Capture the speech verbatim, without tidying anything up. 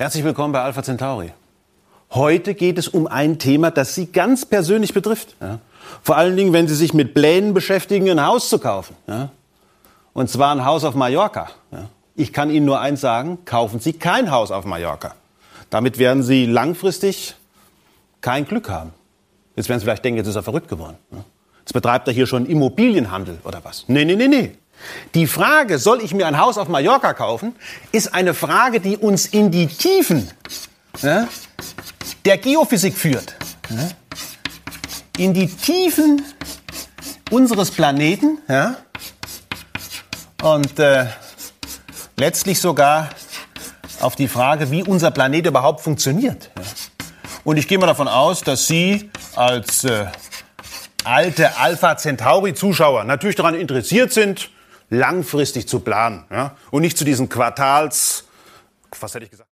Herzlich willkommen bei Alpha Centauri. Heute geht es um ein Thema, das Sie ganz persönlich betrifft. Ja? Vor allen Dingen, wenn Sie sich mit Plänen beschäftigen, ein Haus zu kaufen. Ja? Und zwar ein Haus auf Mallorca. Ja? Ich kann Ihnen nur eins sagen, kaufen Sie kein Haus auf Mallorca. Damit werden Sie langfristig kein Glück haben. Jetzt werden Sie vielleicht denken, jetzt ist er verrückt geworden. Ja? Jetzt betreibt er hier schon Immobilienhandel oder was. Nee, nee, nee, nee. Die Frage, soll ich mir ein Haus auf Mallorca kaufen, ist eine Frage, die uns in die Tiefen ja, der Geophysik führt. Ja, in die Tiefen unseres Planeten. Ja, und äh, letztlich sogar auf die Frage, wie unser Planet überhaupt funktioniert. Ja. Und ich gehe mal davon aus, dass Sie als äh, alte Alpha Centauri-Zuschauer natürlich daran interessiert sind, langfristig zu planen, ja? Und nicht zu diesen Quartals, was hätte ich gesagt?